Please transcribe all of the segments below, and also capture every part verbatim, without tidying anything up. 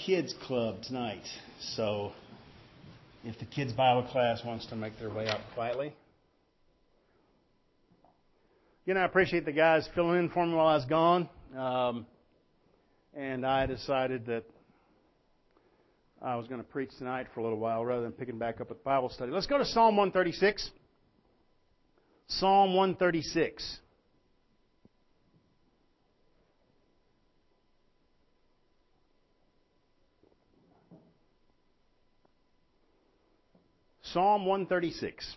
kids club tonight. So if the kids' Bible class wants to make their way out quietly. You know, I appreciate the guys filling in for me while I was gone. Um, and I decided that I was going to preach tonight for a little while rather than picking back up with Bible study. Let's go to Psalm one thirty-six. Psalm one thirty-six. Psalm one thirty-six.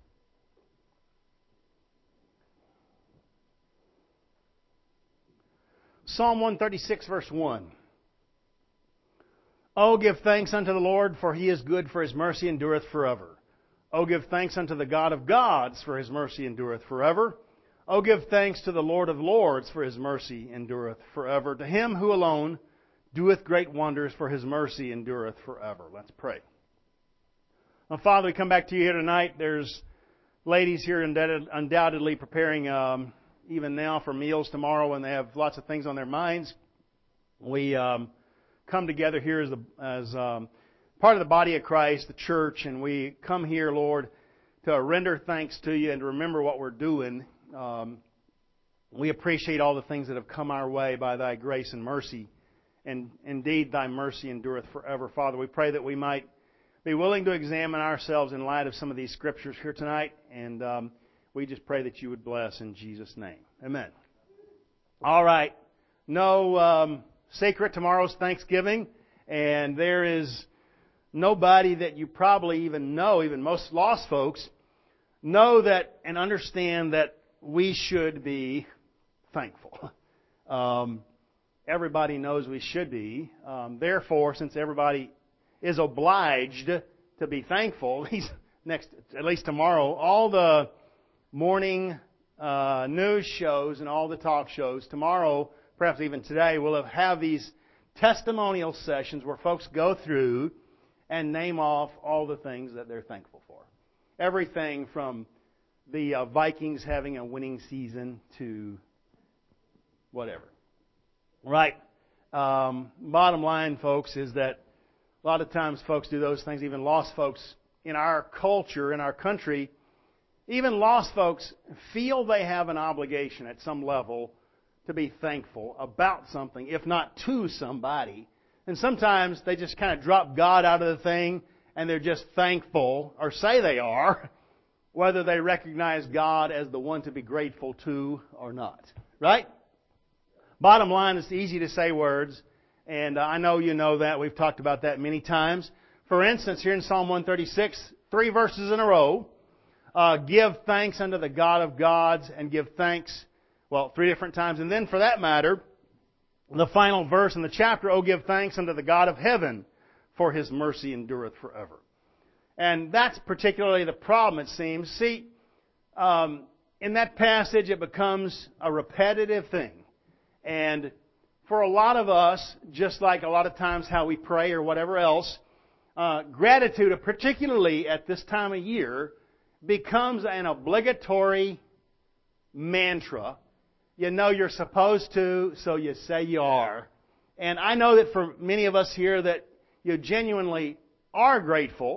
Psalm one thirty-six, verse one. Oh, give thanks unto the Lord, for He is good, for His mercy endureth forever. Oh, give thanks unto the God of gods, for His mercy endureth forever. Oh, give thanks to the Lord of lords, for His mercy endureth forever. To Him who alone doeth great wonders, for His mercy endureth forever. Let's pray. Well, Father, we come back to you here tonight. There's ladies here undoubtedly preparing um, even now for meals tomorrow, and they have lots of things on their minds. We um, come together here as, the, as um, part of the body of Christ, the church, and we come here, Lord, to render thanks to you and to remember what we're doing. Um, we appreciate all the things that have come our way by Thy grace and mercy, and indeed Thy mercy endureth forever. Father, we pray that we might be willing to examine ourselves in light of some of these scriptures here tonight, and um, we just pray that you would bless in Jesus' name. Amen. All right. No um, secret, tomorrow's Thanksgiving, and there is nobody that you probably even know, even most lost folks, know that and understand that we should be thankful. Um, everybody knows we should be. Um, therefore, since everybody is obliged to be thankful, next, at least tomorrow, all the morning uh, news shows and all the talk shows tomorrow, perhaps even today, will have, have these testimonial sessions where folks go through and name off all the things that they're thankful for. Everything from the uh, Vikings having a winning season to whatever. Right? Um, bottom line, folks, is that a lot of times folks do those things, even lost folks in our culture, in our country, even lost folks feel they have an obligation at some level to be thankful about something, if not to somebody. And sometimes they just kind of drop God out of the thing and they're just thankful, or say they are, whether they recognize God as the one to be grateful to or not. Right? Bottom line, it's easy to say words. And I know you know that. We've talked about that many times. For instance, here in Psalm one thirty-six, three verses in a row, uh, give thanks unto the God of gods, and give thanks, well, three different times. And then for that matter, the final verse in the chapter, oh, give thanks unto the God of heaven, for His mercy endureth forever. And that's particularly the problem, it seems. See, um, in that passage, it becomes a repetitive thing. And for a lot of us, just like a lot of times how we pray or whatever else, uh, gratitude, particularly at this time of year, becomes an obligatory mantra. You know you're supposed to, so you say you are. And I know that for many of us here that you genuinely are grateful.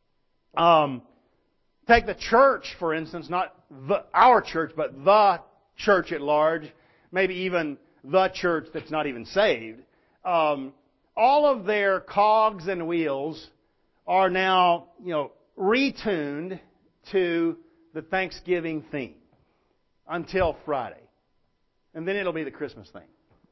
Um, take the church, for instance, not the, our church, but the church at large, maybe even the church that's not even saved. Um, all of their cogs and wheels are now, you know, retuned to the Thanksgiving theme until Friday. And then it'll be the Christmas thing.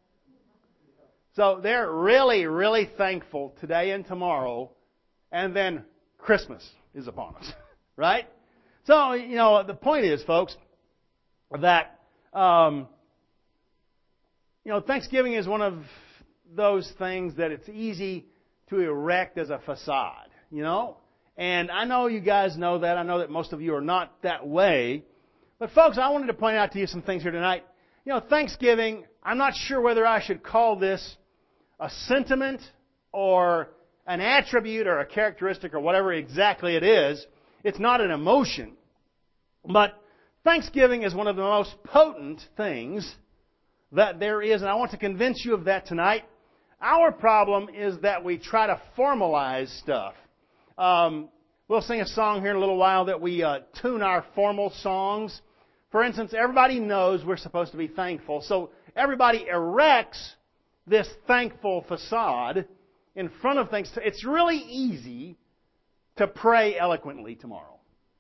So they're really, really thankful today and tomorrow, and then Christmas is upon us. Right? So, you know, the point is, folks, that um, You know, Thanksgiving is one of those things that it's easy to erect as a facade, you know? And I know you guys know that. I know that most of you are not that way. But folks, I wanted to point out to you some things here tonight. You know, Thanksgiving, I'm not sure whether I should call this a sentiment or an attribute or a characteristic or whatever exactly it is. It's not an emotion. But Thanksgiving is one of the most potent things that there is, and I want to convince you of that tonight. Our problem is that we try to formalize stuff. Um, we'll sing a song here in a little while that we uh, tune our formal songs. For instance, everybody knows we're supposed to be thankful, so everybody erects this thankful facade in front of things. It's really easy to pray eloquently tomorrow.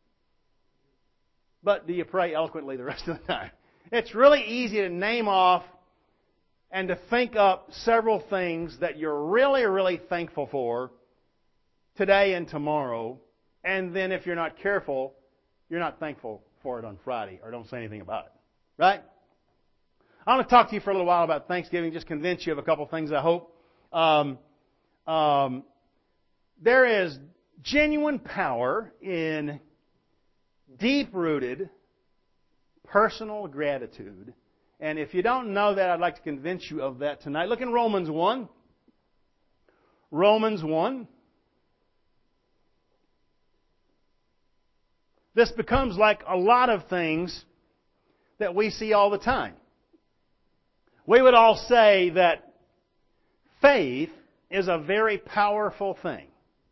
But do you pray eloquently the rest of the time? It's really easy to name off and to think up several things that you're really, really thankful for today and tomorrow. And then if you're not careful, you're not thankful for it on Friday, or don't say anything about it. Right? I want to talk to you for a little while about Thanksgiving, just convince you of a couple things, I hope. Um, um, there is genuine power in deep-rooted personal gratitude. And if you don't know that, I'd like to convince you of that tonight. Look in Romans one. Romans one. This becomes like a lot of things that we see all the time. We would all say that faith is a very powerful thing.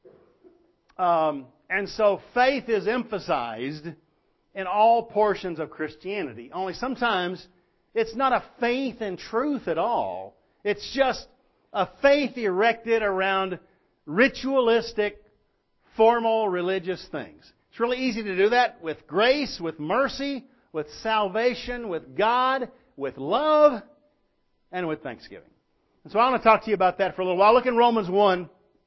Um, and so faith is emphasized in all portions of Christianity. Only sometimes it's not a faith in truth at all. It's just a faith erected around ritualistic, formal religious things. It's really easy to do that with grace, with mercy, with salvation, with God, with love, and with thanksgiving. And so I want to talk to you about that for a little while. Look in Romans one,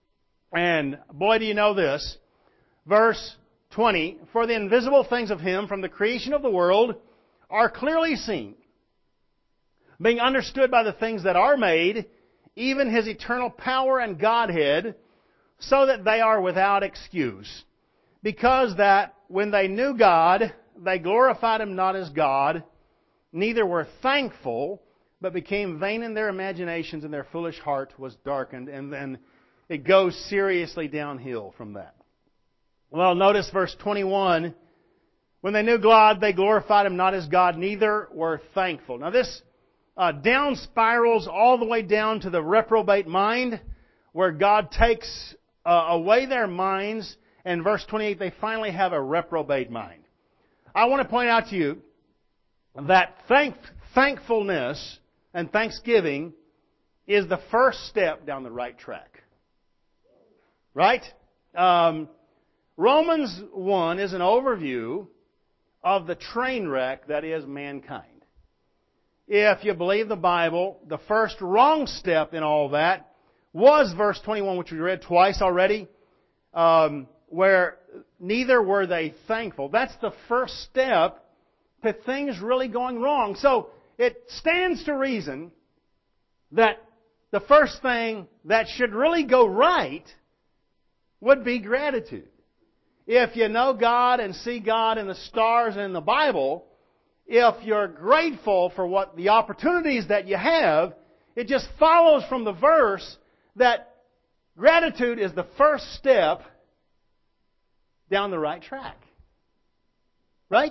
and boy, do you know this. Verse twenty, for the invisible things of Him from the creation of the world are clearly seen, being understood by the things that are made, even His eternal power and Godhead, so that they are without excuse. Because that when they knew God, they glorified Him not as God, neither were thankful, but became vain in their imaginations, and their foolish heart was darkened. And then it goes seriously downhill from that. Well, notice verse twenty-one. When they knew God, they glorified Him not as God, neither were thankful. Now this uh, down spirals all the way down to the reprobate mind, where God takes uh, away their minds. And verse twenty-eight, they finally have a reprobate mind. I want to point out to you that thank, thankfulness and thanksgiving is the first step down the right track. Right? Um, Romans one is an overview of the train wreck that is mankind. If you believe the Bible, the first wrong step in all that was verse twenty-one, which we read twice already, um, where neither were they thankful. That's the first step to things really going wrong. So it stands to reason that the first thing that should really go right would be gratitude. If you know God and see God in the stars and in the Bible, if you're grateful for what the opportunities that you have, it just follows from the verse that gratitude is the first step down the right track. Right?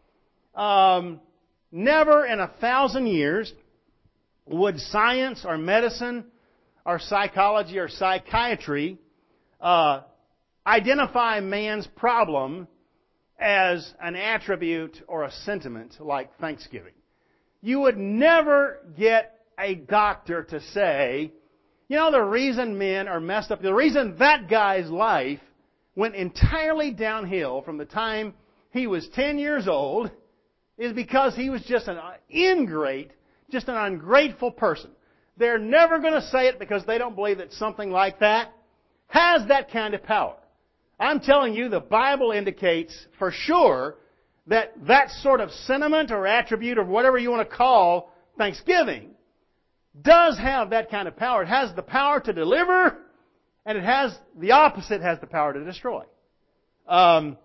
Um, never in a thousand years would science or medicine or psychology or psychiatry uh, identify man's problem as an attribute or a sentiment like thanksgiving. You would never get a doctor to say, you know, the reason men are messed up, the reason that guy's life went entirely downhill from the time he was ten years old is because he was just an ingrate, just an ungrateful person. They're never going to say it because they don't believe that something like that has that kind of power. I'm telling you, the Bible indicates for sure that that sort of sentiment or attribute or whatever you want to call thanksgiving does have that kind of power. It has the power to deliver, and it has the opposite, has the power to destroy. Um,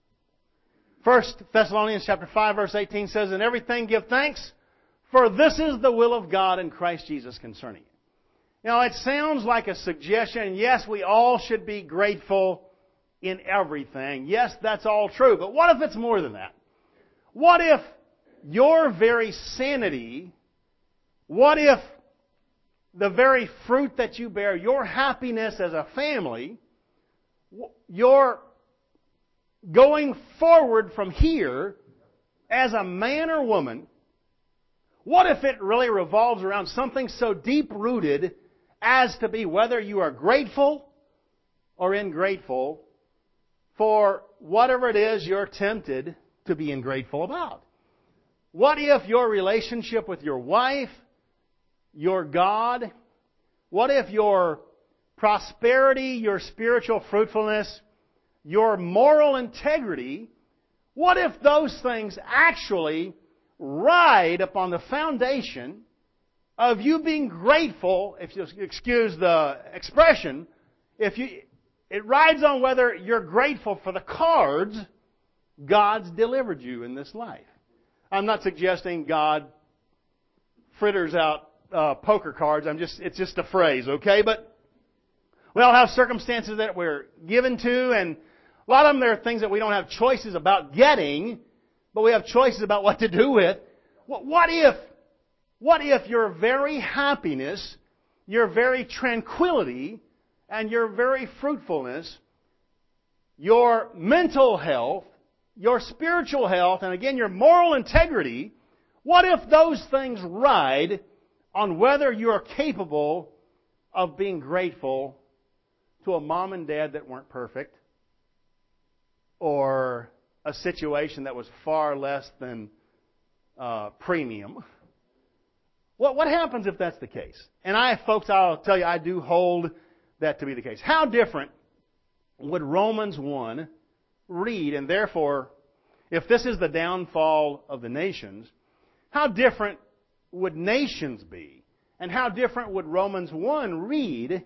First Thessalonians chapter five, verse eighteen says, "In everything give thanks, for this is the will of God in Christ Jesus concerning you." Now, it sounds like a suggestion. Yes, we all should be grateful in everything. Yes, that's all true. But what if it's more than that? What if your very sanity, what if the very fruit that you bear, your happiness as a family, your going forward from here as a man or woman, what if it really revolves around something so deep-rooted as to be whether you are grateful or ingrateful for whatever it is you're tempted to be ingrateful about? What if your relationship with your wife, your God, what if your prosperity, your spiritual fruitfulness, your moral integrity, what if those things actually ride upon the foundation of you being grateful, if you excuse the expression, if you, it rides on whether you're grateful for the cards God's delivered you in this life. I'm not suggesting God fritters out uh, poker cards. I'm just, it's just a phrase, okay? But we all have circumstances that we're given to, and a lot of them, there are things that we don't have choices about getting, but we have choices about what to do with. What if, what if your very happiness, your very tranquility, and your very fruitfulness, your mental health, your spiritual health, and again, your moral integrity, what if those things ride on whether you are capable of being grateful to a mom and dad that weren't perfect, or a situation that was far less than uh, premium? What, what happens if that's the case? And I, folks, I'll tell you, I do hold that to be the case. How different would Romans one read, and therefore, if this is the downfall of the nations, how different would nations be? And how different would Romans one read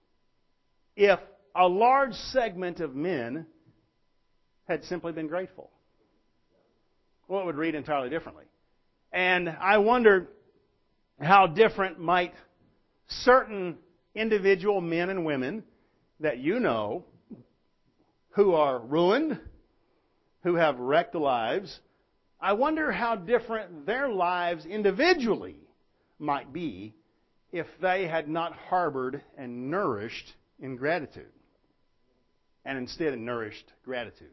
if a large segment of men had simply been grateful? Well, it would read entirely differently. And I wonder how different might certain individual men and women that you know who are ruined, who have wrecked lives, I wonder how different their lives individually might be if they had not harbored and nourished ingratitude, and instead nourished gratitude.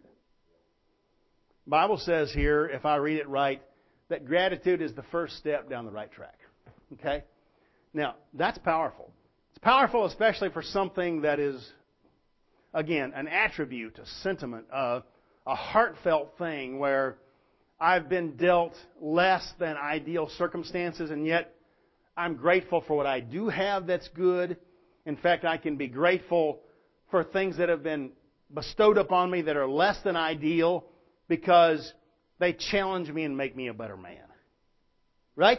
The Bible says here, if I read it right, that gratitude is the first step down the right track. Okay? Now, that's powerful. It's powerful especially for something that is, again, an attribute, a sentiment, a, a heartfelt thing where I've been dealt less than ideal circumstances, and yet I'm grateful for what I do have that's good. In fact, I can be grateful for things that have been bestowed upon me that are less than ideal because they challenge me and make me a better man. Right?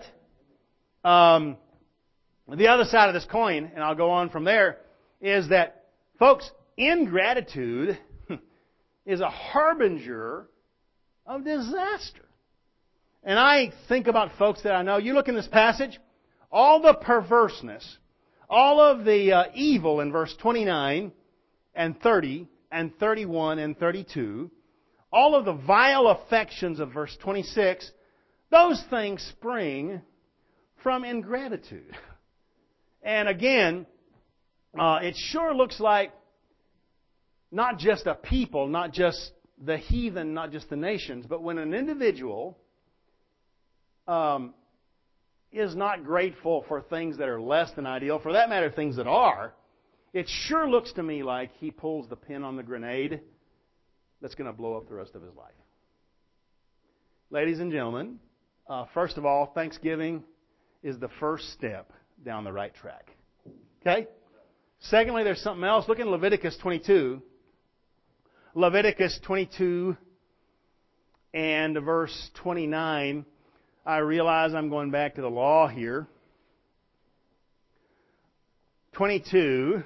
Um, the other side of this coin, and I'll go on from there, is that, folks, ingratitude is a harbinger of disaster. And I think about folks that I know. You look in this passage, all the perverseness, all of the uh, evil in verse twenty-nine and thirty and thirty-one and thirty-two, all of the vile affections of verse twenty-six, those things spring from ingratitude. And again, uh, it sure looks like not just a people, not just the heathen, not just the nations, but when an individual um, is not grateful for things that are less than ideal, for that matter, things that are, it sure looks to me like he pulls the pin on the grenade that's going to blow up the rest of his life. Ladies and gentlemen, uh, first of all, Thanksgiving is the first step down the right track. Okay? Secondly, there's something else. Look in Leviticus twenty-two. Leviticus twenty-two and verse twenty-nine. I realize I'm going back to the law here. twenty-two.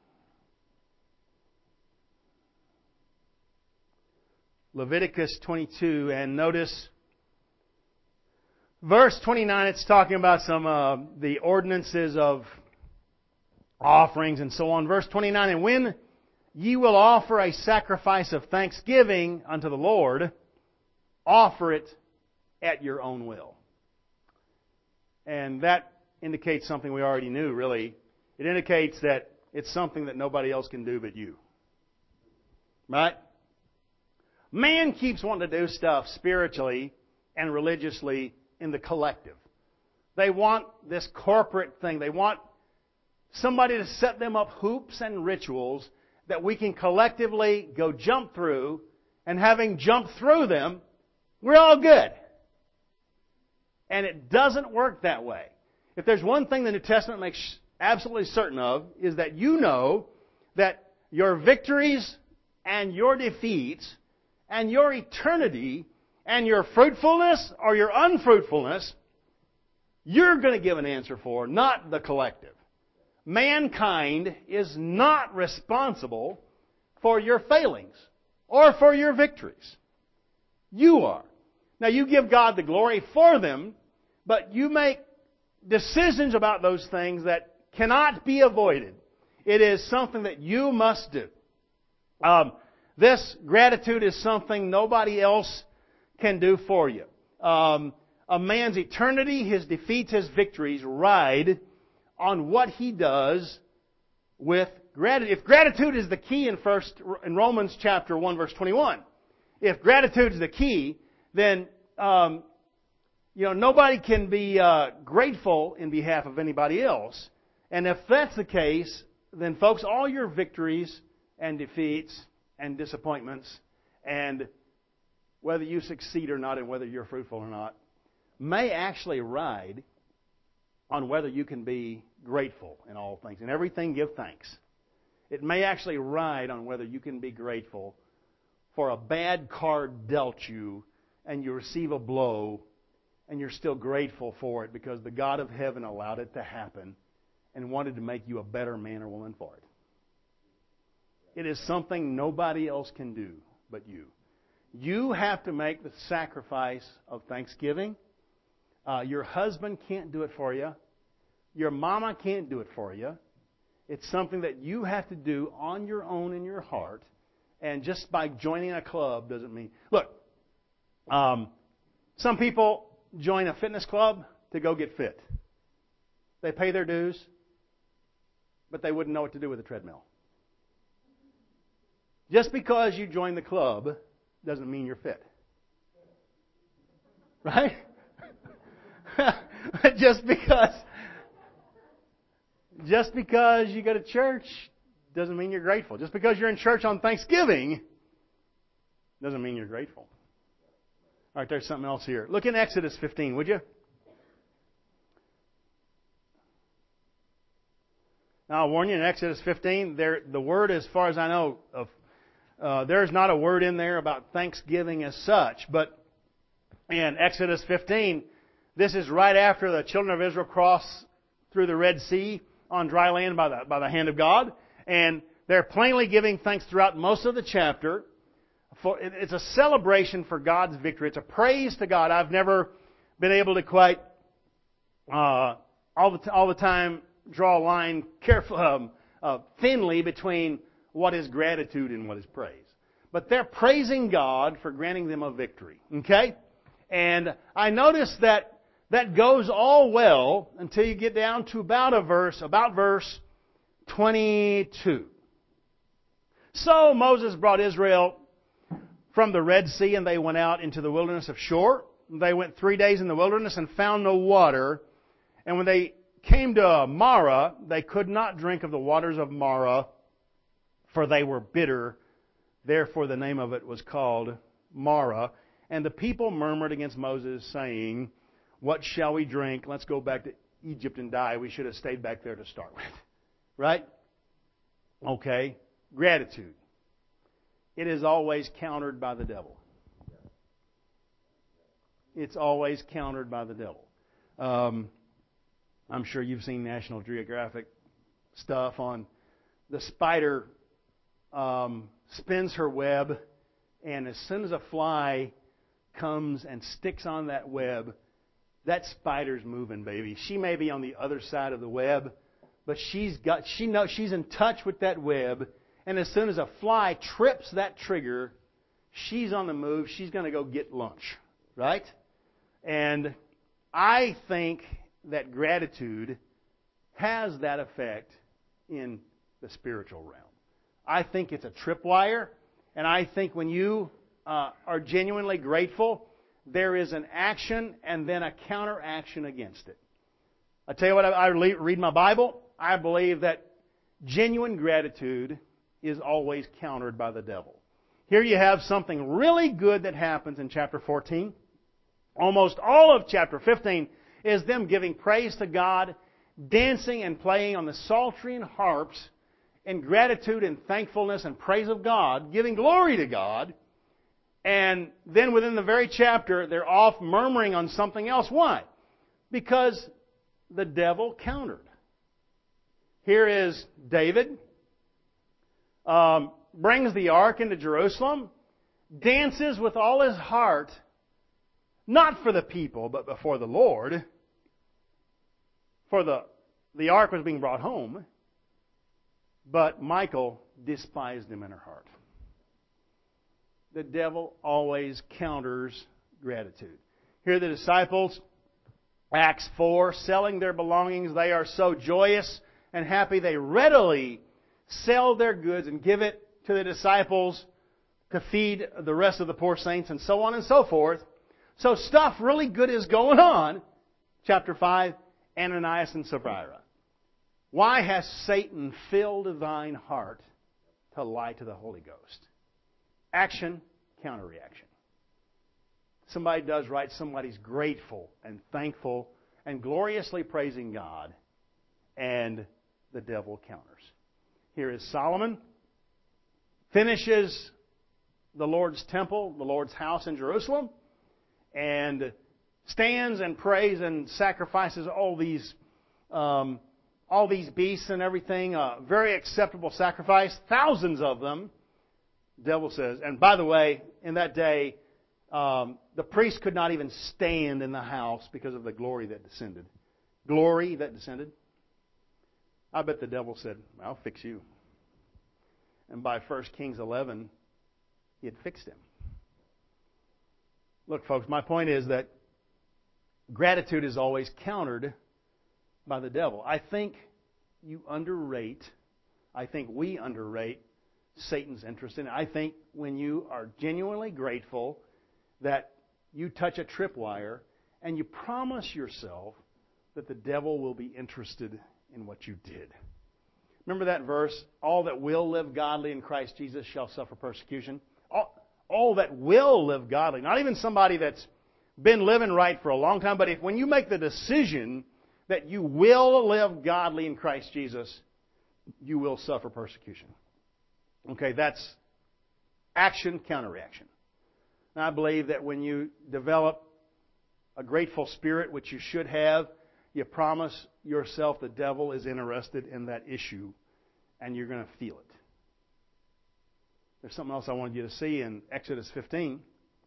Leviticus twenty-two, and notice verse twenty-nine, it's talking about some uh, the ordinances of offerings and so on. Verse twenty-nine, and when ye will offer a sacrifice of thanksgiving unto the Lord, offer it at your own will. And that indicates something we already knew, really. It indicates that it's something that nobody else can do but you. Right? Man keeps wanting to do stuff spiritually and religiously in the collective. They want this corporate thing. They want somebody to set them up hoops and rituals that we can collectively go jump through, and having jumped through them, we're all good. And it doesn't work that way. If there's one thing the New Testament makes absolutely certain of, is that you know that your victories and your defeats and your eternity and your fruitfulness or your unfruitfulness, you're going to give an answer for, not the collective. Mankind is not responsible for your failings or for your victories. You are. Now you give God the glory for them, but you make decisions about those things that cannot be avoided. It is something that you must do. Um, this gratitude is something nobody else can do for you. Um, a man's eternity, his defeats, his victories ride on what he does with gratitude. If gratitude is the key in first in Romans chapter one verse twenty-one, if gratitude is the key, then um, you know nobody can be uh, grateful in behalf of anybody else. And if that's the case, then folks, all your victories and defeats and disappointments and whether you succeed or not and whether you're fruitful or not may actually ride on whether you can be grateful in all things. In everything, give thanks. It may actually ride on whether you can be grateful for a bad card dealt you and you receive a blow and you're still grateful for it because the God of heaven allowed it to happen and wanted to make you a better man or woman for it. It is something nobody else can do but you. You have to make the sacrifice of thanksgiving. Uh, your husband can't do it for you. Your mama can't do it for you. It's something that you have to do on your own in your heart. And just by joining a club doesn't mean... Look, um, some people join a fitness club to go get fit. They pay their dues, but they wouldn't know what to do with a treadmill. Just because you join the club doesn't mean you're fit. Right? Just because... Just because you go to church doesn't mean you're grateful. Just because you're in church on Thanksgiving doesn't mean you're grateful. All right, there's something else here. Look in Exodus fifteen, would you? Now, I'll warn you, in Exodus fifteen, there, the word, as far as I know, of, uh, there's not a word in there about Thanksgiving as such. But in Exodus fifteen, this is right after the children of Israel cross through the Red Sea on dry land by the, by the hand of God. And they're plainly giving thanks throughout most of the chapter. For, it's a celebration for God's victory. It's a praise to God. I've never been able to quite uh, all the all the time draw a line careful, um, uh, thinly between what is gratitude and what is praise. But they're praising God for granting them a victory. Okay? And I noticed that that goes all well until you get down to about a verse, about verse twenty-two. So Moses brought Israel from the Red Sea, and they went out into the wilderness of Shur. They went three days in the wilderness and found no water. And when they came to Marah, they could not drink of the waters of Marah, for they were bitter. Therefore the name of it was called Marah. And the people murmured against Moses, saying, "What shall we drink? Let's go back to Egypt and die. We should have stayed back there to start with." Right? Okay. Gratitude. It is always countered by the devil. It's always countered by the devil. Um, I'm sure you've seen National Geographic stuff on the spider um, spins her web, and as soon as a fly comes and sticks on that web, that spider's moving, baby. She may be on the other side of the web, but she's got she knows she's in touch with that web. And as soon as a fly trips that trigger, she's on the move. She's going to go get lunch, right? And I think that gratitude has that effect in the spiritual realm. I think it's a tripwire, and I think when you uh, are genuinely grateful, there is an action and then a counteraction against it. I tell you what, I, I read my Bible, I believe that genuine gratitude is always countered by the devil. Here you have something really good that happens in chapter fourteen. Almost all of chapter fifteen is them giving praise to God, dancing and playing on the psaltery and harps in gratitude and thankfulness and praise of God, giving glory to God. And then within the very chapter, they're off murmuring on something else. Why? Because the devil countered. Here is David, um, brings the ark into Jerusalem, dances with all his heart, not for the people, but before the Lord. For the, the ark was being brought home, but Michal despised him in her heart. The devil always counters gratitude. Here are the disciples, Acts four, selling their belongings. They are so joyous and happy they readily sell their goods and give it to the disciples to feed the rest of the poor saints and so on and so forth. So stuff really good is going on. Chapter five, Ananias and Sapphira. Why has Satan filled thine heart to lie to the Holy Ghost? Action, counter-reaction. Somebody does right, somebody's grateful and thankful and gloriously praising God, and the devil counters. Here is Solomon. Finishes the Lord's temple, the Lord's house in Jerusalem, and stands and prays and sacrifices all these um, all these beasts and everything. A very acceptable sacrifice, thousands of them. The devil says, and by the way, in that day, um, the priest could not even stand in the house because of the glory that descended. Glory that descended. I bet the devil said, I'll fix you. And by First Kings eleven, he had fixed him. Look, folks, my point is that gratitude is always countered by the devil. I think you underrate, I think we underrate Satan's interest in it. I think when you are genuinely grateful that you touch a tripwire and you promise yourself that the devil will be interested in what you did. Remember that verse, all that will live godly in Christ Jesus shall suffer persecution. All, all that will live godly, not even somebody that's been living right for a long time, but if when you make the decision that you will live godly in Christ Jesus, you will suffer persecution. Okay, that's action, counter-reaction. And I believe that when you develop a grateful spirit, which you should have, you promise yourself the devil is interested in that issue, and you're going to feel it. There's something else I wanted you to see in Exodus fifteen.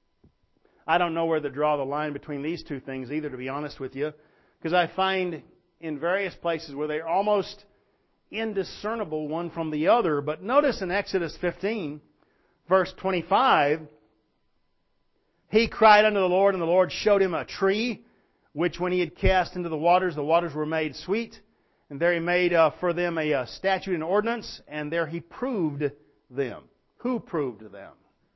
I don't know where to draw the line between these two things either, to be honest with you, because I find in various places where they're almost indiscernible one from the other. But notice in Exodus fifteen, verse twenty-five, he cried unto the Lord, and the Lord showed him a tree, which when he had cast into the waters, the waters were made sweet. And there he made uh, for them a uh, statute and ordinance, and there he proved them. Who proved them?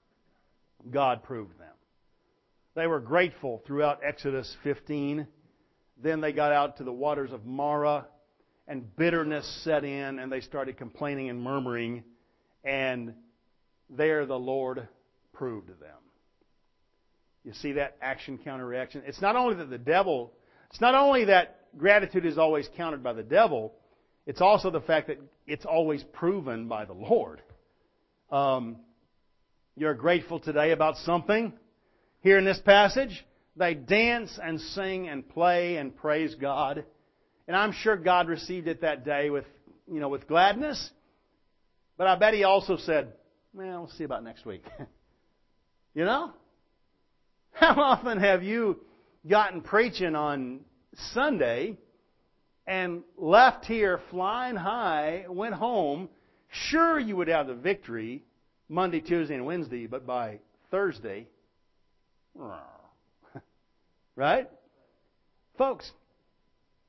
God proved them. They were grateful throughout Exodus fifteen. Then they got out to the waters of Marah, and bitterness set in, and they started complaining and murmuring, and there the Lord proved them. You see that action, counter reaction? It's not only that the devil, it's not only that gratitude is always countered by the devil, it's also the fact that it's always proven by the Lord. Um, you're grateful today about something. Here in this passage, they dance and sing and play and praise God. And I'm sure God received it that day with, you know, with gladness. But I bet He also said, well, we'll see about next week. You know? How often have you gotten preaching on Sunday and left here flying high, went home, sure you would have the victory Monday, Tuesday, and Wednesday, but by Thursday, right? Folks,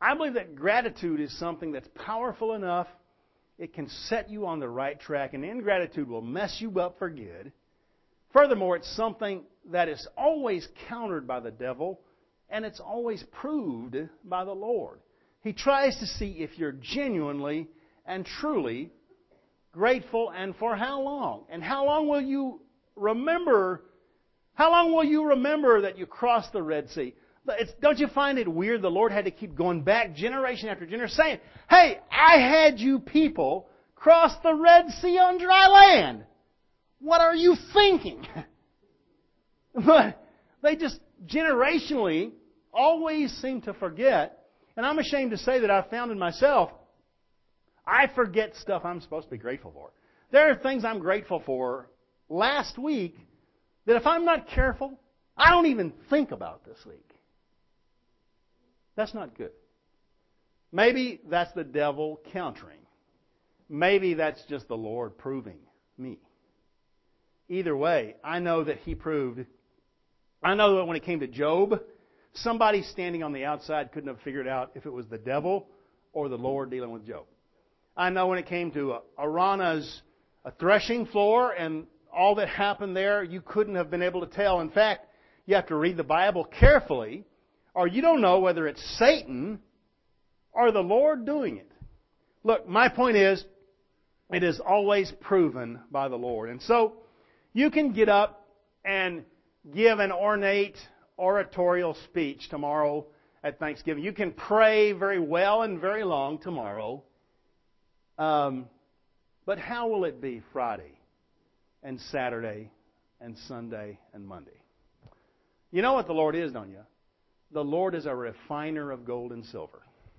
I believe that gratitude is something that's powerful enough. It can set you on the right track, and ingratitude will mess you up for good. Furthermore, it's something that is always countered by the devil, and it's always proved by the Lord. He tries to see if you're genuinely and truly grateful, and for how long. And how long will you remember, how long will you remember that you crossed the Red Sea? It's, don't you find it weird the Lord had to keep going back generation after generation saying, hey, I had you people cross the Red Sea on dry land. What are you thinking? But they just generationally always seem to forget. And I'm ashamed to say that I've found in myself, I forget stuff I'm supposed to be grateful for. There are things I'm grateful for last week that if I'm not careful, I don't even think about this week. That's not good. Maybe that's the devil countering. Maybe that's just the Lord proving me. Either way, I know that He proved. I know that when it came to Job, somebody standing on the outside couldn't have figured out if it was the devil or the Lord dealing with Job. I know when it came to Araunah's a threshing floor and all that happened there, you couldn't have been able to tell. In fact, you have to read the Bible carefully, or you don't know whether it's Satan or the Lord doing it. Look, my point is, it is always proven by the Lord. And so, you can get up and give an ornate oratorial speech tomorrow at Thanksgiving. You can pray very well and very long tomorrow. Um, but how will it be Friday and Saturday and Sunday and Monday? You know what the Lord is, don't you? The Lord is a refiner of gold and silver.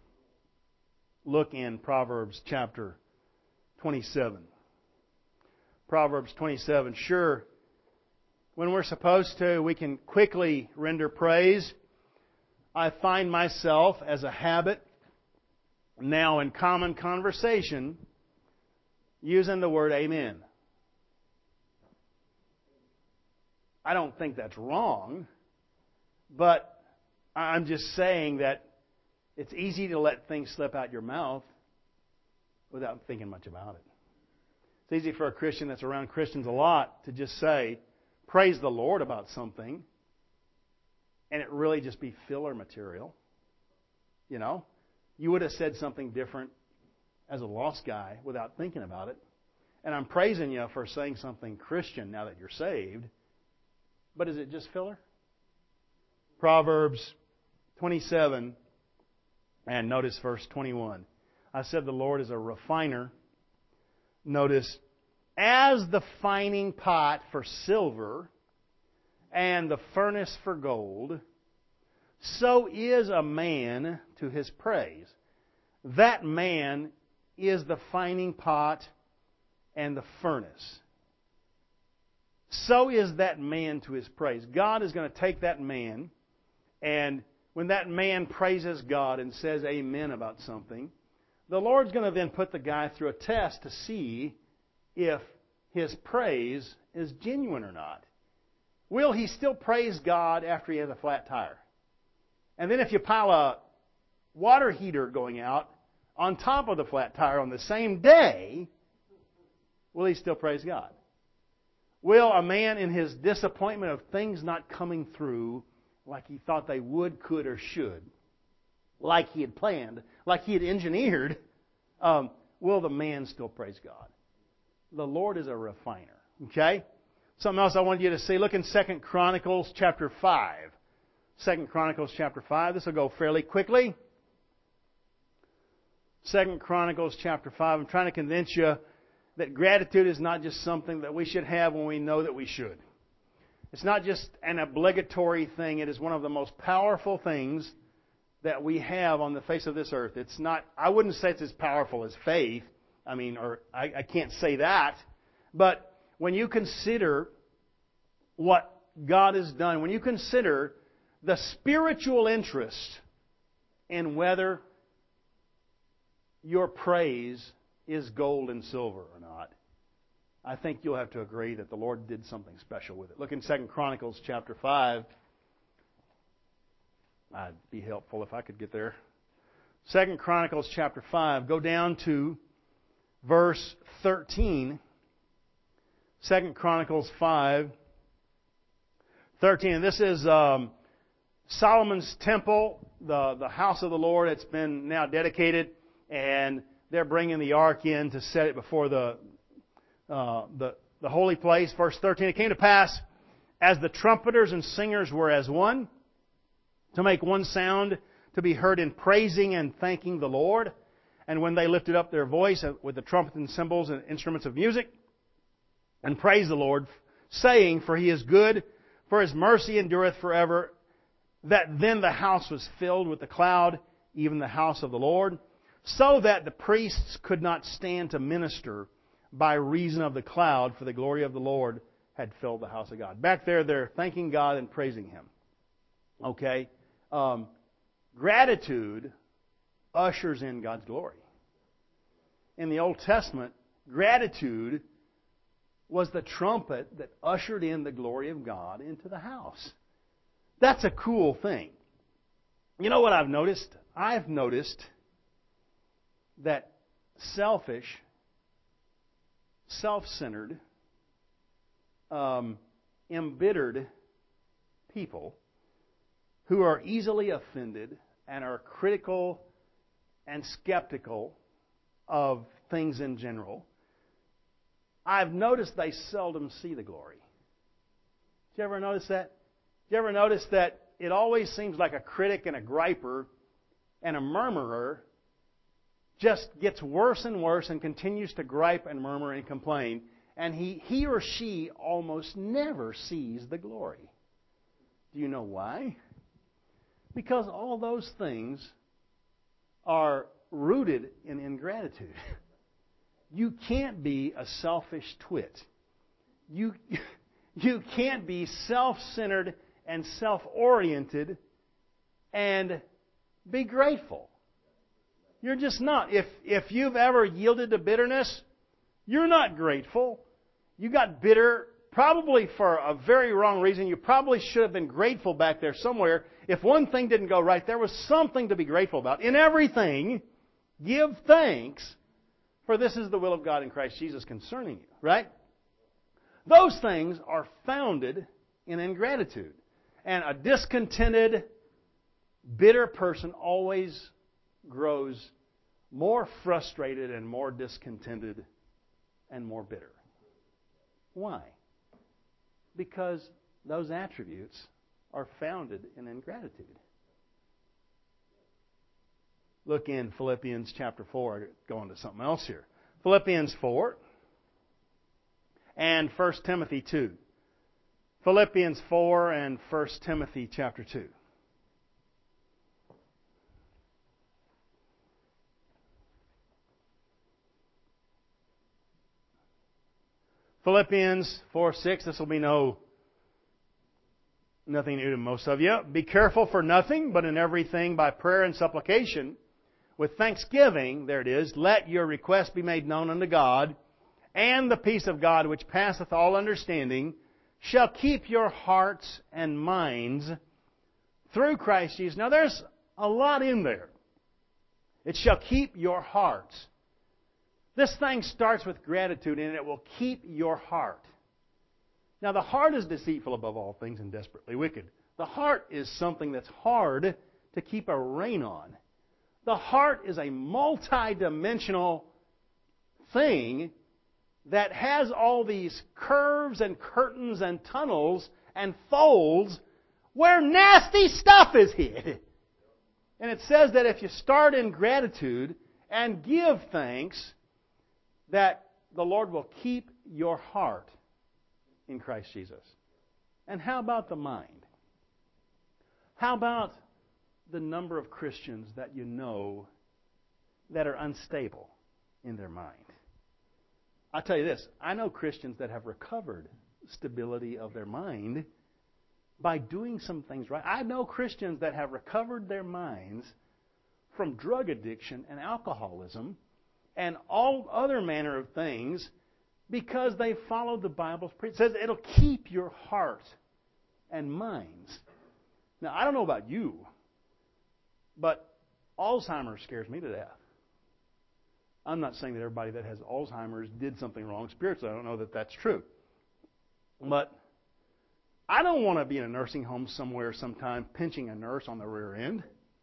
Look in Proverbs chapter twenty-seven. Proverbs twenty-seven. Sure, when we're supposed to, we can quickly render praise. I find myself, as a habit, now in common conversation, using the word amen. I don't think that's wrong, but I'm just saying that it's easy to let things slip out your mouth without thinking much about it. It's easy for a Christian that's around Christians a lot to just say, praise the Lord about something, and it really just be filler material. You know? You would have said something different as a lost guy without thinking about it. And I'm praising you for saying something Christian now that you're saved. But is it just filler? Proverbs twenty-seven, and notice verse twenty-one. I said the Lord is a refiner. Notice, as the fining pot for silver and the furnace for gold, so is a man to his praise. That man is the fining pot and the furnace. So is that man to his praise. God is going to take that man, and when that man praises God and says amen about something, the Lord's going to then put the guy through a test to see if his praise is genuine or not. Will he still praise God after he has a flat tire? And then if you pile a water heater going out on top of the flat tire on the same day, will he still praise God? Will a man in his disappointment of things not coming through like he thought they would, could, or should, like he had planned, like he had engineered, um, will the man still praise God? The Lord is a refiner. Okay? Something else I wanted you to see. Look in Second Chronicles chapter five. Second Chronicles chapter five. This will go fairly quickly. Second Chronicles chapter five. I'm trying to convince you that gratitude is not just something that we should have when we know that we should. It's not just an obligatory thing. It is one of the most powerful things that we have on the face of this earth. It's not, I wouldn't say it's as powerful as faith. I mean, or I, I can't say that. But when you consider what God has done, when you consider the spiritual interest in whether your praise is gold and silver or not, I think you'll have to agree that the Lord did something special with it. Look in Second Chronicles chapter five. I'd be helpful if I could get there. Second Chronicles chapter five. Go down to verse thirteen. Second Chronicles five, thirteen. And this is um, Solomon's temple, the, the house of the Lord. It's been now dedicated, and they're bringing the ark in to set it before the uh, the, the holy place. Verse thirteen. It came to pass, as the trumpeters and singers were as one, to make one sound, to be heard in praising and thanking the Lord. And when they lifted up their voice with the trumpet and cymbals and instruments of music, and praised the Lord, saying, For He is good, for His mercy endureth forever, that then the house was filled with the cloud, even the house of the Lord, so that the priests could not stand to minister by reason of the cloud, for the glory of the Lord had filled the house of God. Back there, they're thanking God and praising Him. Okay? Um, gratitude ushers in God's glory. In the Old Testament, gratitude was the trumpet that ushered in the glory of God into the house. That's a cool thing. You know what I've noticed? I've noticed that selfish, self-centered, um, embittered people who are easily offended and are critical and skeptical of things in general, I've noticed they seldom see the glory. Did you ever notice that? Did you ever notice that it always seems like a critic and a griper and a murmurer just gets worse and worse and continues to gripe and murmur and complain, and he, he or she almost never sees the glory. Do you know why? Because all those things are rooted in ingratitude. You can't be a selfish twit. You, you can't be self-centered and self-oriented and be grateful. You're just not. If, if you've ever yielded to bitterness, you're not grateful. You got bitter probably for a very wrong reason. You probably should have been grateful back there somewhere. If one thing didn't go right, there was something to be grateful about. In everything, give thanks, for this is the will of God in Christ Jesus concerning you. Right? Those things are founded in ingratitude. And a discontented, bitter person always grows more frustrated and more discontented and more bitter. Why? Because those attributes are founded in ingratitude. Look in Philippians chapter four. Going to something else here. Philippians four and First Timothy two. Philippians four and First Timothy chapter two. Philippians four six. This will be no nothing new to most of you. Be careful for nothing, but in everything by prayer and supplication, with thanksgiving, there it is, let your requests be made known unto God, and the peace of God, which passeth all understanding, shall keep your hearts and minds through Christ Jesus. Now there's a lot in there. It shall keep your hearts. This thing starts with gratitude, and it will keep your heart. Now the heart is deceitful above all things and desperately wicked. The heart is something that's hard to keep a rein on. The heart is a multi-dimensional thing that has all these curves and curtains and tunnels and folds where nasty stuff is hid. And it says that if you start in gratitude and give thanks, that the Lord will keep your heart in Christ Jesus. And how about the mind? How about the number of Christians that you know that are unstable in their mind? I'll tell you this. I know Christians that have recovered stability of their mind by doing some things right. I know Christians that have recovered their minds from drug addiction and alcoholism and all other manner of things because they followed the Bible's preaching. It says it'll keep your heart and minds. Now, I don't know about you, but Alzheimer's scares me to death. I'm not saying that everybody that has Alzheimer's did something wrong spiritually. I don't know that that's true. But I don't want to be in a nursing home somewhere sometime pinching a nurse on the rear end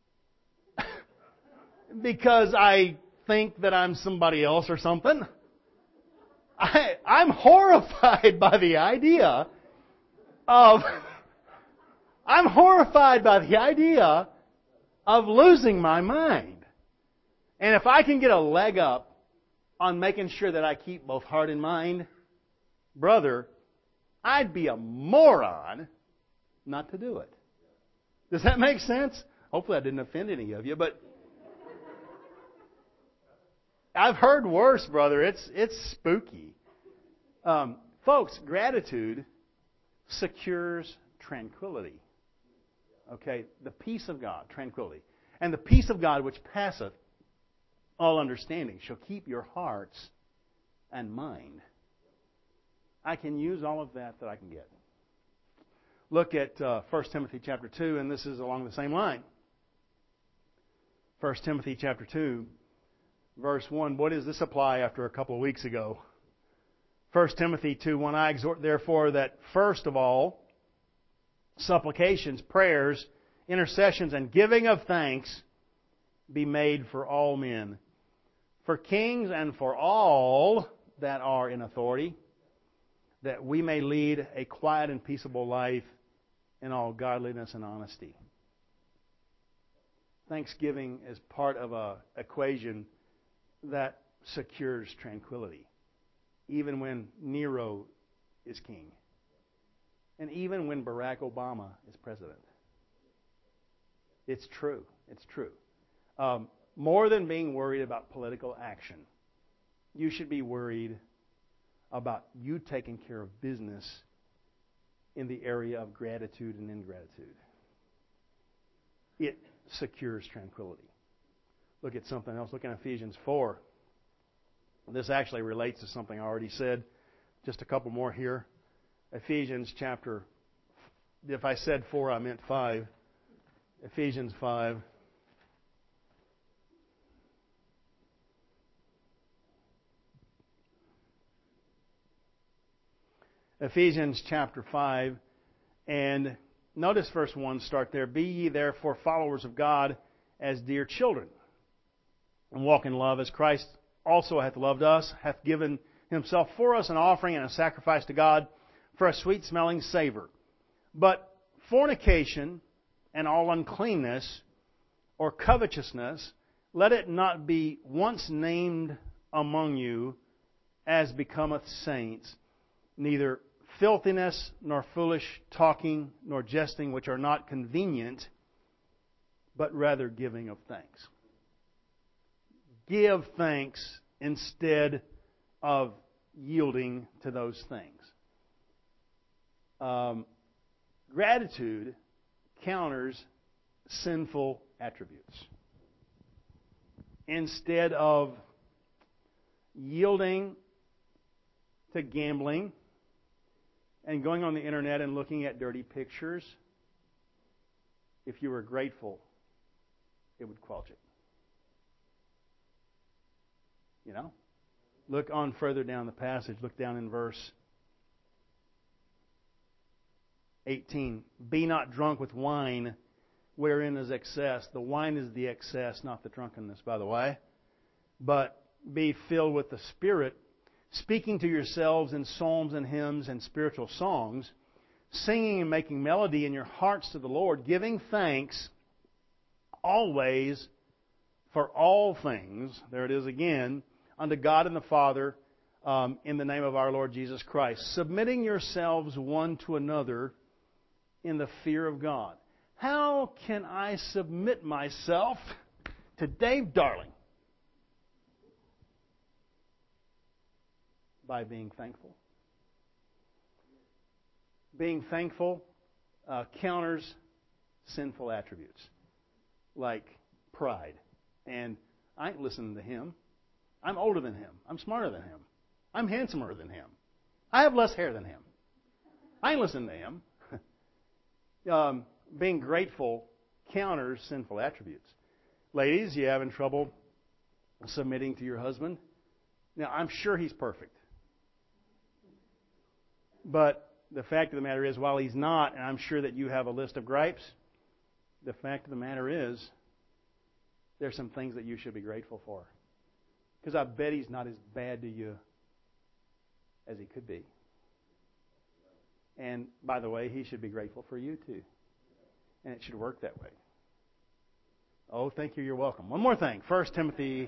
because I think that I'm somebody else or something. I, I'm horrified by the idea of I'm horrified by the idea of losing my mind. And if I can get a leg up on making sure that I keep both heart and mind, brother, I'd be a moron not to do it. Does that make sense? Hopefully I didn't offend any of you, but I've heard worse, brother. It's it's spooky. Um, folks, gratitude secures tranquility. Okay, the peace of God, tranquility. And the peace of God which passeth all understanding shall keep your hearts and mind. I can use all of that that I can get. Look at uh, First Timothy chapter two, and this is along the same line. First Timothy chapter two, verse one. What does this apply after a couple of weeks ago? First Timothy two one. I exhort therefore that first of all, supplications, prayers, intercessions, and giving of thanks be made for all men, for kings and for all that are in authority, that we may lead a quiet and peaceable life in all godliness and honesty. Thanksgiving is part of an equation that secures tranquility, even when Nero is king, and even when Barack Obama is president. It's true. It's true. Um, more than being worried about political action, you should be worried about you taking care of business in the area of gratitude and ingratitude. It secures tranquility. Look at something else. Look at Ephesians four. This actually relates to something I already said. Just a couple more here. Ephesians chapter, if I said four, I meant five. Ephesians five. Ephesians chapter five, and notice verse one, start there. Be ye therefore followers of God as dear children, and walk in love as Christ also hath loved us, hath given himself for us an offering and a sacrifice to God for a sweet-smelling savor. But fornication and all uncleanness or covetousness, let it not be once named among you as becometh saints, neither filthiness, nor foolish talking, nor jesting, which are not convenient, but rather giving of thanks. Give thanks instead of yielding to those things. Um, gratitude counters sinful attributes. Instead of yielding to gambling and going on the internet and looking at dirty pictures, if you were grateful, it would quench it. You know? Look on further down the passage. Look down in verse eighteen. Be not drunk with wine, wherein is excess. The wine is the excess, not the drunkenness, by the way. But be filled with the Spirit, speaking to yourselves in psalms and hymns and spiritual songs, singing and making melody in your hearts to the Lord, giving thanks always for all things, there it is again, unto God and the Father, um, in the name of our Lord Jesus Christ, submitting yourselves one to another in the fear of God. How can I submit myself to Dave Darling? By being thankful. Being thankful uh, counters sinful attributes like pride. And I ain't listening to him. I'm older than him. I'm smarter than him. I'm handsomer than him. I have less hair than him. I ain't listening to him. um, being grateful counters sinful attributes. Ladies, you having trouble submitting to your husband? Now, I'm sure he's perfect. But the fact of the matter is, while he's not, and I'm sure that you have a list of gripes, the fact of the matter is, there's some things that you should be grateful for. Because I bet he's not as bad to you as he could be. And, by the way, he should be grateful for you, too. And it should work that way. Oh, thank you. You're welcome. One more thing. First Timothy...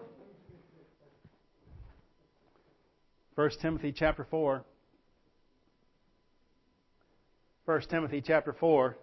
First Timothy chapter four. First Timothy chapter four.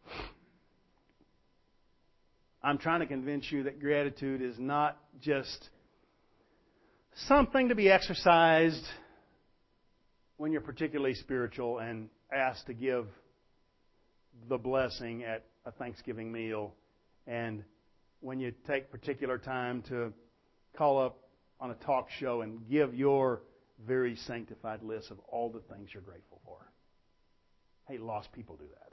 I'm trying to convince you that gratitude is not just something to be exercised when you're particularly spiritual and asked to give the blessing at a Thanksgiving meal, and when you take particular time to call up on a talk show and give your very sanctified list of all the things you're grateful for. Hey, lost people do that.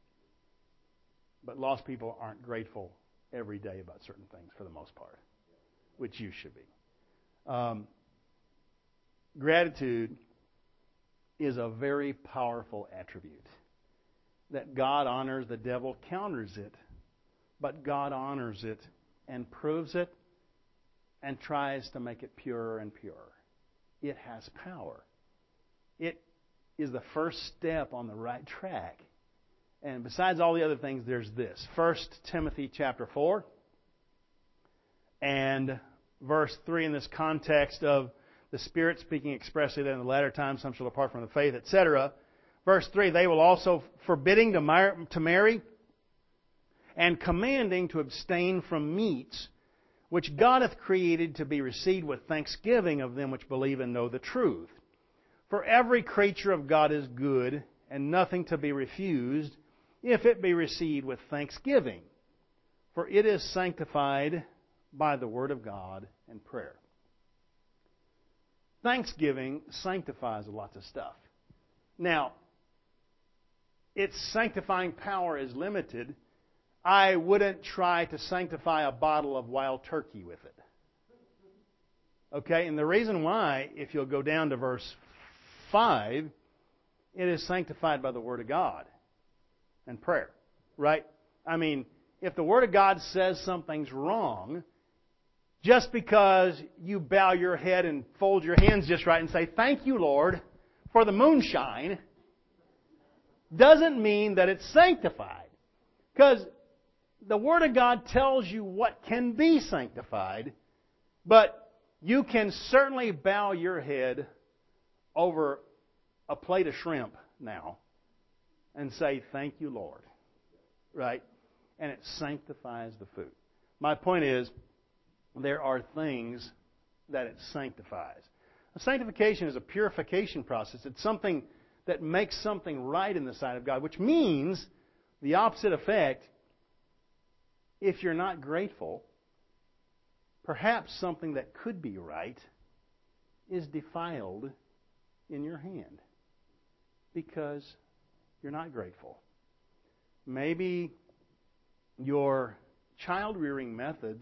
But lost people aren't grateful every day about certain things for the most part, which you should be. Um, gratitude is a very powerful attribute. That God honors, the devil counters it, but God honors it and proves it and tries to make it purer and purer. It has power. It is the first step on the right track. And besides all the other things, there's this. First Timothy chapter four and verse three in this context of the Spirit speaking expressly that in the latter times some shall depart from the faith, et cetera. Verse three, they will also forbidding to marry and commanding to abstain from meats which God hath created to be received with thanksgiving of them which believe and know the truth. For every creature of God is good, and nothing to be refused, if it be received with thanksgiving. For it is sanctified by the word of God and prayer. Thanksgiving sanctifies lots of stuff. Now, its sanctifying power is limited. I wouldn't try to sanctify a bottle of wild turkey with it. Okay, and the reason why, if you'll go down to verse five, it is sanctified by the Word of God and prayer. Right? I mean, if the Word of God says something's wrong, just because you bow your head and fold your hands just right and say, "Thank you, Lord, for the moonshine," doesn't mean that it's sanctified. Because the Word of God tells you what can be sanctified, but you can certainly bow your head over a plate of shrimp now and say, "Thank you, Lord." Right? And it sanctifies the food. My point is, there are things that it sanctifies. A sanctification is a purification process. It's something that makes something right in the sight of God, which means the opposite effect. If you're not grateful, perhaps something that could be right is defiled in your hand because you're not grateful. Maybe your child-rearing methods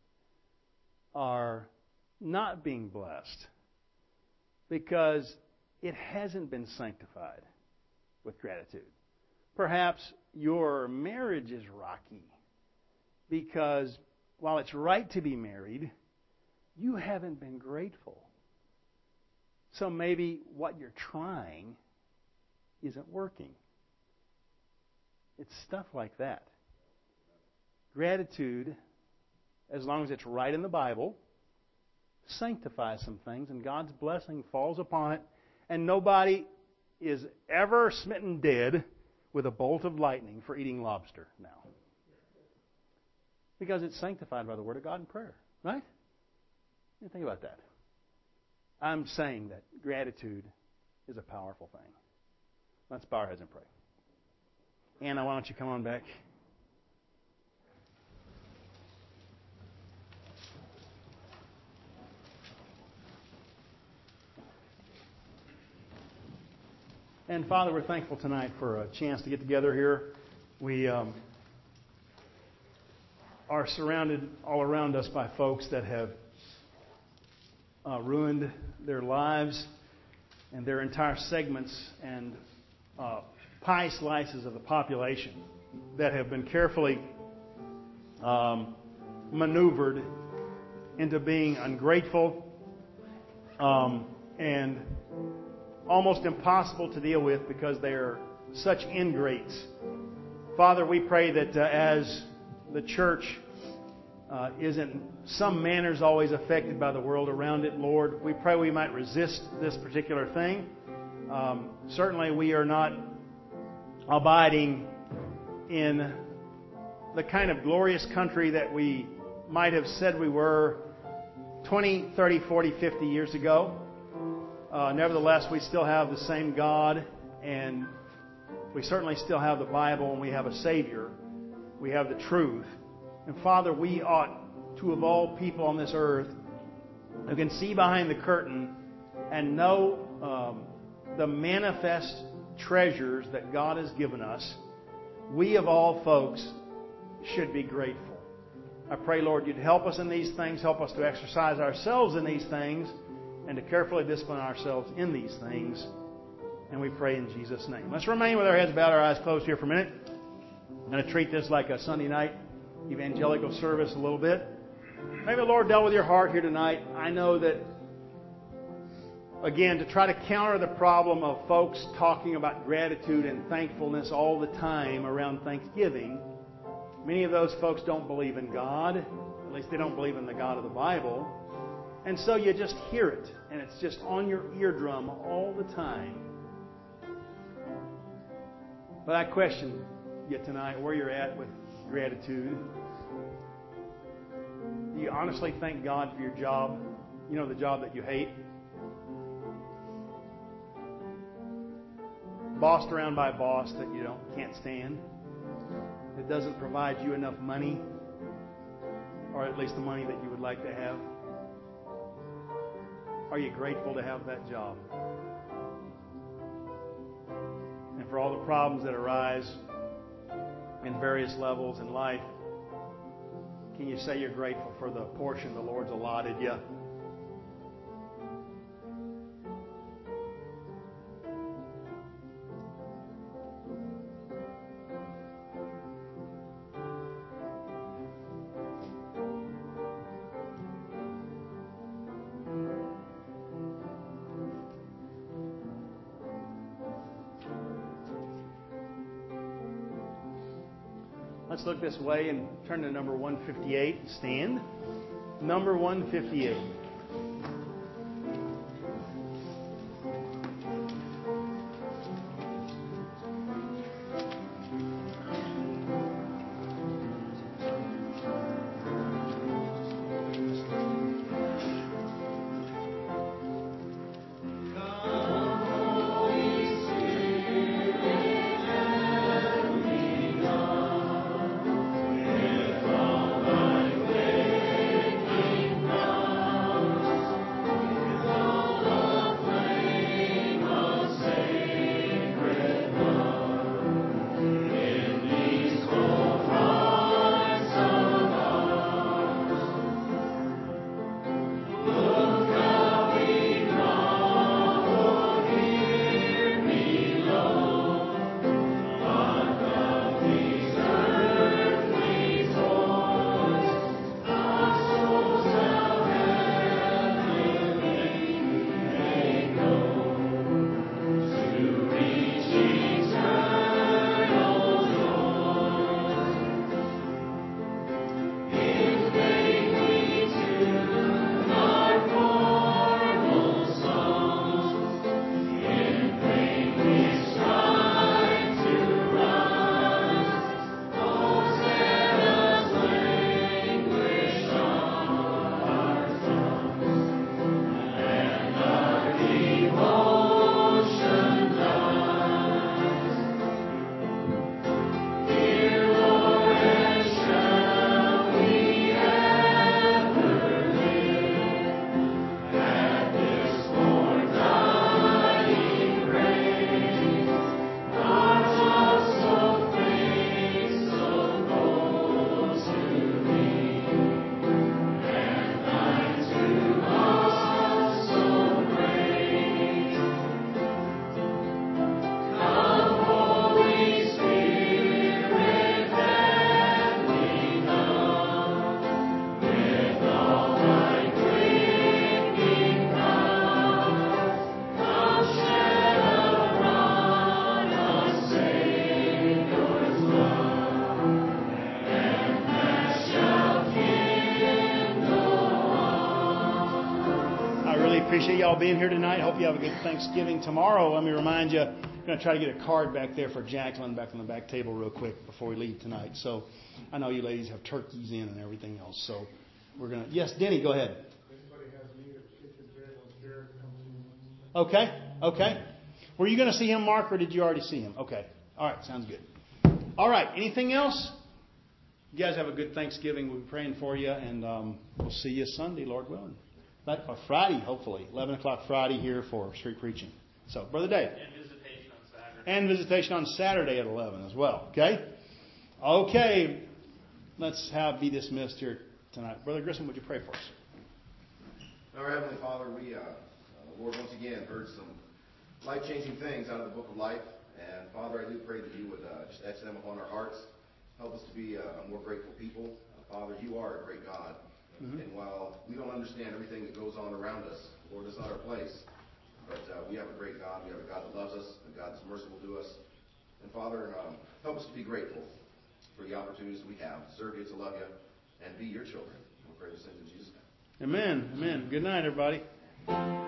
are not being blessed because it hasn't been sanctified with gratitude. Perhaps your marriage is rocky because while it's right to be married, you haven't been grateful. So maybe what you're trying isn't working. It's stuff like that. Gratitude, as long as it's right in the Bible, sanctifies some things, and God's blessing falls upon it, and nobody is ever smitten dead with a bolt of lightning for eating lobster now. Because it's sanctified by the Word of God and prayer. Right? You think about that. I'm saying that gratitude is a powerful thing. Let's bow our heads and pray. Anna, why don't you come on back? And Father, we're thankful tonight for a chance to get together here. We... Um, are surrounded all around us by folks that have uh, ruined their lives and their entire segments and uh, pie slices of the population that have been carefully um, maneuvered into being ungrateful um, and almost impossible to deal with because they are such ingrates. Father, we pray that uh, as the church uh, is in some manners always affected by the world around it, Lord, we pray we might resist this particular thing. Um, certainly we are not abiding in the kind of glorious country that we might have said we were twenty, thirty, forty, fifty years ago. Uh, nevertheless, we still have the same God, and we certainly still have the Bible, and we have a Savior. We have the truth. And Father, we ought to, of all people on this earth, who can see behind the curtain and know um, the manifest treasures that God has given us, we of all folks should be grateful. I pray, Lord, you'd help us in these things, help us to exercise ourselves in these things, and to carefully discipline ourselves in these things. And we pray in Jesus' name. Let's remain with our heads bowed, our eyes closed here for a minute. I'm going to treat this like a Sunday night evangelical service a little bit. Maybe the Lord dealt with your heart here tonight. I know that, again, to try to counter the problem of folks talking about gratitude and thankfulness all the time around Thanksgiving, many of those folks don't believe in God. At least they don't believe in the God of the Bible. And so you just hear it, and it's just on your eardrum all the time. But I question you tonight where you're at with gratitude. Do you honestly thank God for your job? You know, the job that you hate? Bossed around by a boss that you don't can't stand? That doesn't provide you enough money, or at least the money that you would like to have? Are you grateful to have that job? And for all the problems that arise in various levels in life, can you say you're grateful for the portion the Lord's allotted you? Let's look this way and turn to number one fifty-eight. Stand. Number one fifty-eight. Appreciate y'all being here tonight. Hope you have a good Thanksgiving tomorrow. Let me remind you, I'm going to try to get a card back there for Jacqueline back on the back table real quick before we leave tonight. So I know you ladies have turkeys in and everything else. So we're going to... Yes, Denny, go ahead. Okay, okay. Were you going to see him, Mark, or did you already see him? Okay. All right, sounds good. All right, anything else? You guys have a good Thanksgiving. We'll be praying for you, and um, we'll see you Sunday, Lord willing. But, or Friday, hopefully. eleven o'clock Friday here for street preaching. So, Brother Dave. And visitation on Saturday. And visitation on Saturday at eleven as well. Okay? Okay. Let's have be dismissed here tonight. Brother Grissom, would you pray for us? Our Heavenly Father, we, uh, uh, Lord, once again heard some life-changing things out of the book of life. And Father, I do pray that you would uh, just etch them upon our hearts. Help us to be uh, a more grateful people. Uh, Father, you are a great God. Mm-hmm. And while we don't understand everything that goes on around us, Lord, it's not our place. But uh, we have a great God. We have a God that loves us, a God that's merciful to us. And Father, um, help us to be grateful for the opportunities that we have to serve you, to love you, and be your children. We pray this in Jesus' name. Amen. Amen. Good night, everybody.